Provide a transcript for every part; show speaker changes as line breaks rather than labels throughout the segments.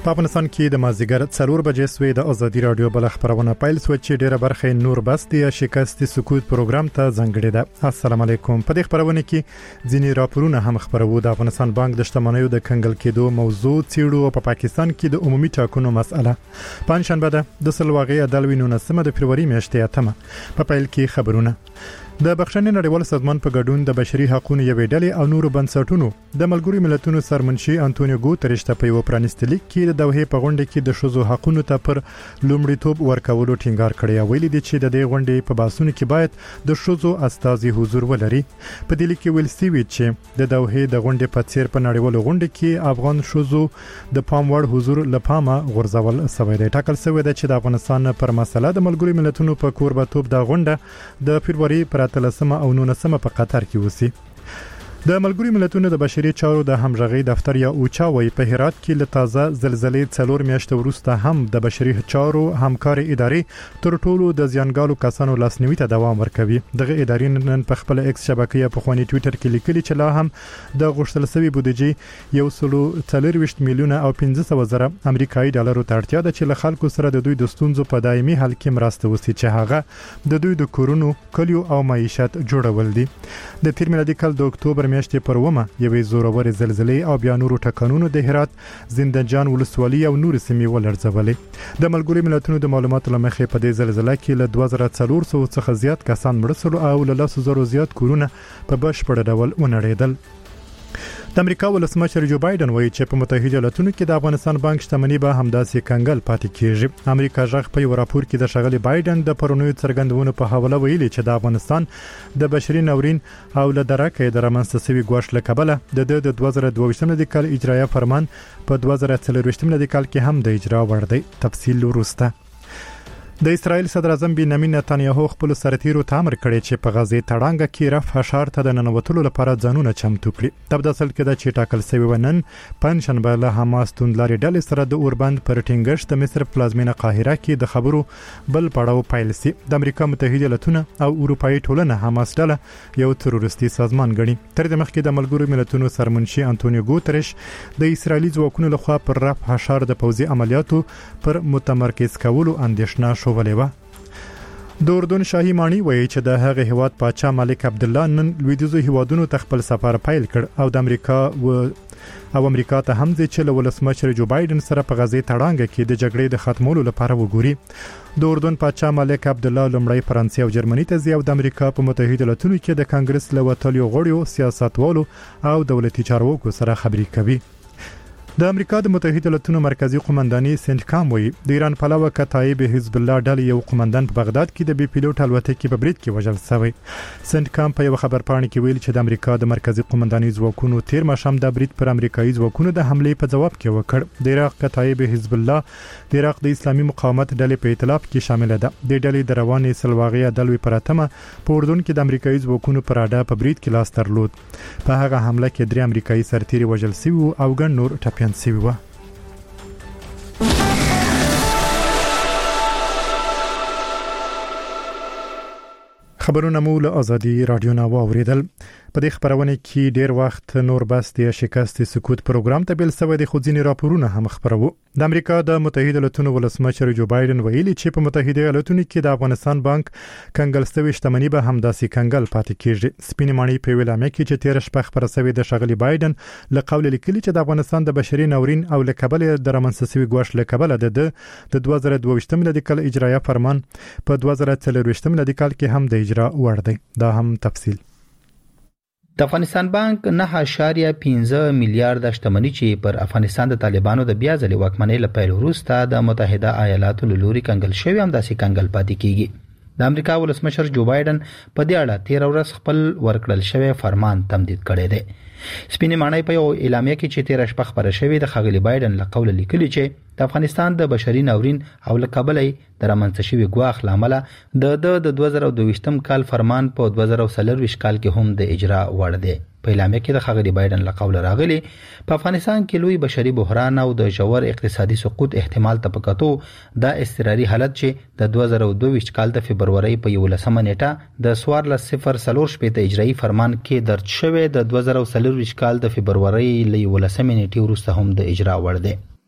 په افغانستان کې د مازیګر 4 بجې سوی د ازادي رادیو بل خبرونه پیل سو چې ډیره برخه نور بس دی شکست سکوت پروګرام ته ځنګړی ده. السلام علیکم. په دې خبرونه کې ځینی راپورونه هم خبرو. د افغانستان بانک د شتمنیو د کنګل کېدو موضوع څیړو او په پاکستان کې د عمومي ټاکنو مسأله. پنځشنبه د سلواغې عدالت 19 د فروری میاشتې اتمه په پیل کې خبرونه. د بخښنې نړیوال سازمان په ګډون د بشري حقوقو یوې ډلې او نورو بنسټونو د ملګرو ملتونو سرمنشي انټونیو ګوتریش ته په یو پرانیستي لیک کې د دوحې په غونډه کې د شوزو حقوقو ته پر لومړیتوب ورکولو ټینګار کړی. ویلي دي چې د دې غونډې په باسونو کې باید د شوزو استازي حضور ولري. په دې لیک کې ویل شوی چې د دوحې د غونډې په څیر په نړیوال غونډه کې افغان شوزو د پام وړ حضور لپاره غورځول شوی دی. ټاکل شوی دی چې د افغانستان پر مسله د ملګرو ملتونو په کوربتوب د غونډه د فروری پر 13 او 19 په قطر کې وسی. د ملګرو ملتونو د بشري چارو د همغږي دفتر یا اوچا وی په هرات کې له تازه زلزلې 4 میاشتې وروسته هم د بشري چارو همکاري ادارې تر ټولو د زیانګالو کسانو لاسنیوي ته دوام ورکوي. دغه ادارې نن په خپل ایکس شبکې په خواني ټوئیټر کې لیکلي چې لا هم د غوښتل شوی بودیجې 140 میلیونه او 500 زره امریکایي ډالرو ته اړتیا ده چې له خلکو سره د دوی د ستونزو په دایمي حل کې مرسته وکړي چې هغه د دوی د کورونو کلیو او معیشت جوړول دي. د تیر میلادي کال د اکتوبر میاشتې پر ومه یوې زورور زلزلې او بیا نورو ټکانونو د هرات زنده‌جان ولسوالۍ او نور سیمې ولړزولې. د ملګرو ملتونو د معلوماتو لمخې په دې زلزلې کې له 2400 څخه زیات کسان مړ شول او له 100,000 زیات کورونه په بشپړ ډول ونړېدل. د امریکا ولسمشر جو بایدن وایي چې په متحده ایالاتونو کې د افغانستان بانک شتمنۍ به همداسې کنګل پاتې کیږي. امریکا ژغ په یو راپور کې د شغلي بایدن د پرونیو څرګندونو په حواله ویلي چې د افغانستان د بشري ناورین او له درکه د رامنځته شوی ګواښ لکبله د 2022 کال اجرایه فرمان په 2024 کال کې هم د اجرا وړ دی. تفصیل وروسته. د اسرائیل صدر اعظم بنیامین نتانیاهو خپل سرتیرو ته امر کړی چې په غزه تړانګه کې رفح ښار ته د ننوتلو لپاره ځانونه چمتو کړي. تبداسل کې د چې ټاکل شوی ونن پنځشنبه له حماس توندلاري ډلې سره د اوربند پر ټینګښت د مصر پلازمینه قاهره کې د خبرو بل پړاو پیل سي. د امریکا متحده ایالاتونه او اروپאי ټولنه حماس ډله یو تروریستي سازمان ګڼي. تر دې مخکې د ملګرو ملتونو سرمنشي انټونیو ګوتریش د اسرایلی ځواکونو لخوا پر رفح ښار د پوځي عملیاتو پر متمرکز کولو اندیشنه شوولې. د اردن شاهي مانی وایي چې د هغه هیواد پاچا ملک عبدالله نن لویدیځو هیوادونو ته خپل سفر پیل کړ او د امریکا ته هم ځي چې له ولسمشر جو بایدن سره په غزه تړانګه کې د جګړې د ختمولو لپاره وګوري. د اردن پاچا ملک عبدالله لومړی فرانسې او جرمني ته ځي او د امریکا په متحده ایالاتونو کې د کانګرس له وتلیو غړیو سیاستوالو او دولتي چارواکو سره خبرې کوي. د امریکا د متحده ایالاتونو مرکزی قومنداني سنټکام وایي د ایران پلوه کتایب حزب الله ډلې یو قومندان په بغداد کې د بي پیلوټ الوتکې په برید کې وژل شوی. سنټکام په یو خبرپاڼه کې ویل چې د امریکا د مرکزی قومنداني ځواکونو تیر ماښام د برید پر امریکایي ځواکونو د حمله په جواب کې وکړ. د عراق کتایب حزب الله د عراق د اسلامي مقاومت ډلې په ائتلاف کې شامل ده. د ډلې د روانې سلواغې عدالت پر اتمه په اردن کې د امریکایي ځواکونو پر اډه په برید کې لاس درلود. په هغه حمله کې 3 امریکایي سرتیري وژل شوي او ګڼ نور ټپیان شوي وو. خبرونه مو له ازادي رادیو نه واوریدل. په دې خبرونه کې ډیر وخت نور بس د شکست سکوت پروګرام ته بل سوي د خوځینی راپورونه هم خبرو. د امریکا د متحده ایالاتونو ولسمشر جو بایدن ویلي چې په متحده ایالاتونو کې د افغانستان بانک کنګل شوی شتمنۍ به هم داسې کنګل پاتې کیږي. سپینې مانی په ویلامه کې چې 13 شپه خبر شوی د شغلي بایدن له قول لیکلي چې د افغانستان د بشري ناورین او له کبل د رامنځته شوی ګواښ له کبل د 2022 میلادي کال اجرایه فرمان په 2024 میلادي کال کې هم د اجرا وړ دی. دا هم تفصیل.
د افغانستان بانک 9.15 میلیارډ شتمنۍ چې پر افغانستان د طالبانو د بیا ځلې واکمنۍ له پیل وروسته د متحده ایالاتو له لوري کنګل شوی هم داسې کنګل پاتې کیږي. د امریکا ولسمشر جو بایدن په دې اړه 13 ورځ خپل ورکړل شوی فرمان تمدید کړی دی. سپینې مانی په یو اعلامیه کې چې 13 شپه خبره شوې د خغلی بایدن له قول لیکلي چې د افغانستان د بشري ناورین او له کبلې د رامنځته شوی ګواښ لامل د 2022 کال فرمان په 2024 کال کې هم د اجرا وړ دی. په اعلامیه کې د خغلی بایدن له قول راغلی په افغانستان کې لوی بشري بحران او د ژور اقتصادي سقوط احتمال ته پکاتو د اضطراري حالت چې د 2022 کال د فبرवरी په 11 نیټه د 1404 اجرایی فرمان کې درج شوی د 2024 کال د فبرवरी له 11 نیټې وروسته هم د اجرا وړ دی.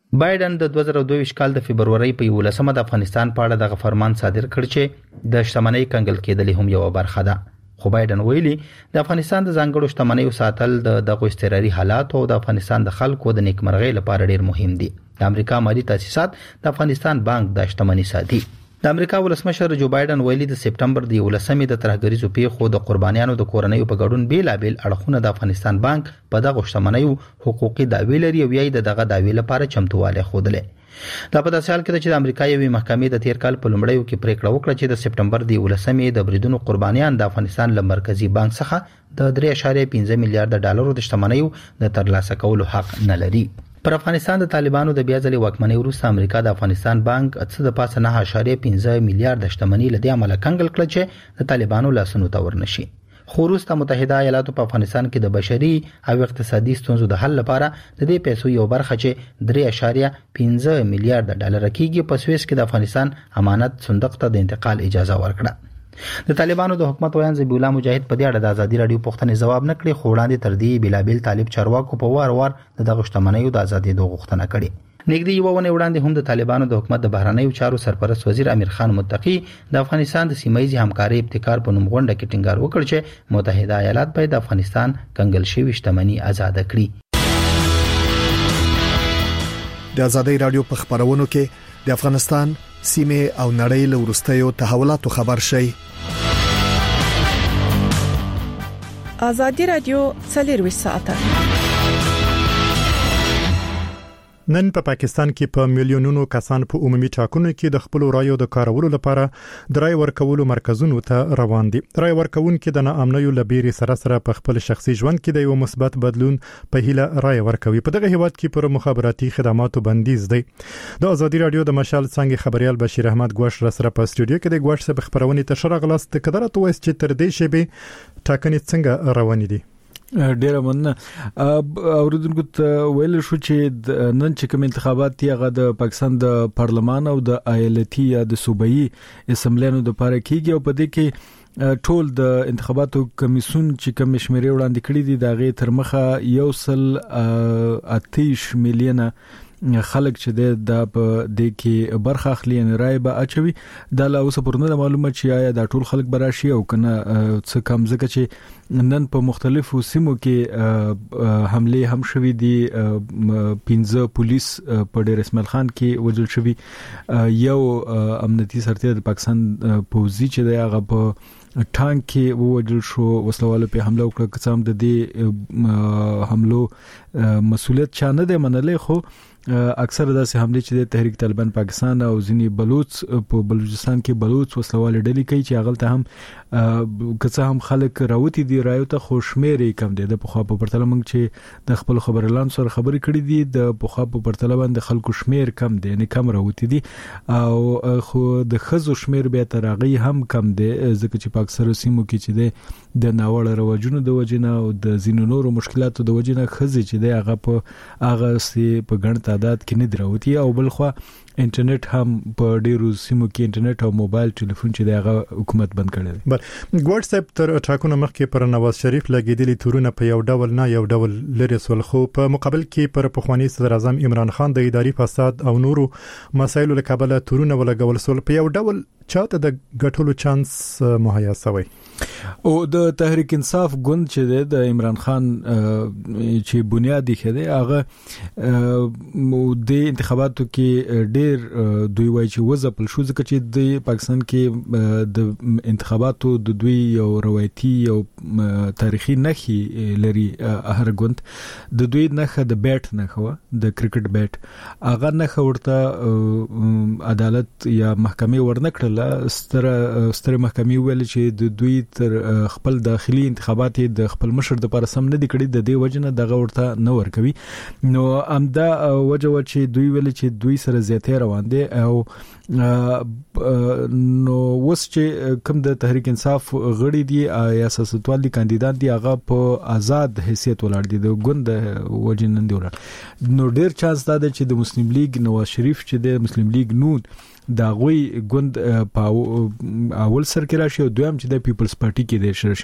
بایدن د 2022 کال د فبرवरी په 11مه د افغانستان په اړه د فرمان صادر کړ چې د شتمنۍ کنګل کېدل هم یو برخه ده. خو بایدن ویلي د افغانستان د ځانګړو شتمنیو ساتل د اضطراري حالات او د افغانستان د خلکو د نیکمرغۍ لپاره ډیر مهم دي. د امریکا مالی تاسیسات د افغانستان بانک د شتمنۍ ساتي. د امریکا ولسمشر جو بایدن ویلي د سپټمبر د 11مې د ترهګریزو پیښو د قربانیانو د کورنیو په ګډون بیلابل اړخونه د افغانستان بانک په دغه شتمنیو حقوقي دعوی لري او یې دغه دعوی لپاره چمتواله خوده. دا په داسې حال کې چې د امریکا یوې محکمې د تیر کال په لومړیو کې پریکړه وکړه چې د سپټمبر د 11مې د بریدونو قربانیان د افغانستان له مرکزی بانک څخه د 3.5 میلیارډ ډالرو د شتمنیو د ترلاسه کولو حق نه لري. پر افغانستان د طالبانو د بیا ځلې واکمنۍ وروسته امریکا د افغانستان بانک څه د پاسه 9.15 میلیارډ شتمنۍ لدی عمل کنګل کړ چې د طالبانو لاسونو ته ورنشي. خو وروسته متحده ایالاتو په افغانستان کې د بشري او اقتصادي ستونزو د حل لپاره د دې پیسو یو برخه چې 3.15 میلیارډ ډالر کېږي په سویس کې د افغانستان امانت صندوق ته د انتقال اجازه ورکړه. د طالبانو د حکومت ویان ذبیح الله مجاهد په دې اړه د ازادي رادیو پوښتنې جواب نه کړي، خو وړاندې تر دې بلابل طالب چارواکو په وار دغه شتمنیو د ازادي د غوښتنه کړي. نګدي یو ونه وړاندې هم د طالبانو د حکومت د بهرنیو چارو سرپرست وزیر امیر خان متقی د افغانستان د سیمایي همکاري ابتکار په نوم غونډه کې ټینګار وکړ چې متحده ایالات باید د افغانستان کنګل شوی شتمنۍ آزاد کړي.
د ازادي رادیو په خبرونو کې د افغانستان سیمه او نړۍ له وروستیو تحولاتو خبر شي.
ازادي رادیو 24 ساعته.
نن په پاکستان کې په میلیونونو کسان په عمومي ټاکنو کې د خپل رایو د کارولو لپاره د رای ورکولو مرکزونو ته روان دي. رای ورکونکو د ناامنیو لبیري سره په خپل شخصي ژوند کې د یو مثبت بدلون په هیله رای ورکوي. په دغه هیواد کې پر مخابراتي خدماتو بندیز دی. د ازادي رادیو د مشال څنګه خبريال بشیر احمد ګوش را سره په استودیو کې د ګوش سره خبرونه تشریح غلاست کډره توس چې تر دې شی ټاکنې څنګه روان دي.
ډیره مننه. اوریدونکو ته ویل شو چې نن چې کوم انتخابات دی هغه د پاکستان د پارلمان او د ایالتي یا د صوبایي اسمبلیانو د لپاره کیږي او په دې کې ټول د انتخاباتو کمیسیون چې کوم شمیرې وړاندې کړې دي دا غي تر مخه 1.8 میلیونه خلک چې د دې کې برخه اخلي ان رائے به اچوي. دا لا اوس پرونه معلومه چې آیا دا ټول خلک براشي او کنه څه کم ځکه چې نن په مختلفو سیمو کې حمله هم شوې دي. 15 پولیس په ډیر اسماعیل خان کې وژل شوی. یو امنیتي سرتیری د پاکستان پوځي چې د هغه په ټانک کې وژل شو. وسلوالو په حمله وکړه. قسم د دې حملو مسؤلیت چا نه دی منلې، خو اکثر داسې حمله چې د تحریک طالبان پاکستان او ځینی بلوچ په بلوچستان کې بلوچ وسلوال ډلې کوي چې هغه ته هم کڅه هم خلک راوتی دي رایو ته خوشمېرې کم دي. د پخوا په پرتله موږ چې د خپل خبرلان سره خبرې کړې دي د پخوا په پرتله باندې خلکو شمیر کم دي، نه کم راوتی دي او خو د خزو شمیر به تر هغه هم کم دي ځکه چې په اکثر سیمو کې چې د ناوړه رواجونو د وجنه او د زینو نورو مشکلاتو د وجنه خزي چې د هغه په هغه سي په ګڼ تعداد کې نه دراوتی او بلخوا انټرنیټ هم په ډیرو سیمو کې انټرنیټ او موبایل ټلیفون چې دغه حکومت بند کړی دی.
بل واتس اپ تر ټاکنو مخکې پر نواز شریف لګیدلي تورونه په یو ډول نه یو ډول لري سول، خو په مقابل کې پر پخوانی صدر اعظم عمران خان د اداري فساد او نورو مسایلو لکابله تورونه ولګول سول. په یو ډول چاته د ګټلو چانس مهیا شوی
او د تحریک انصاف ګوند چې د عمران خان چې بنیادی خده هغه د انتخاباتو کې ډېر دوی وایي چې وځپل شو ځکه چې د پاکستان کې د انتخاباتو د دوی یو روایتي او تاریخي نخي لري. هر ګوند د دوی نخه د بیٹ نخه د کرکټ بیٹ هغه نخه ورته عدالت یا محکمه ورنکړه. ستر محکمه ویل چې د دوی تر خپل داخلي انتخابات د خپل مشر د لپاره سم نه دي کړی، د دې وجنه دغه ورته نه ور کوي. نو امدا وجه چې دوی ویل چې دوی سره زیاته روان دي او نو وس چې کوم د تحریک انصاف غړي دي یا سیاستوال دي کاندیدان دي هغه په آزاد حیثیت ولاړ دي د ګوند وجنه دی ولاړ. نو ډیر چانس دا دی چې د مسلم لیگ نواز شریف چې د مسلم لیگ نون دا غوي ګوند په اول سر کې راشي او دویم چې د پیپلز پارټي کې د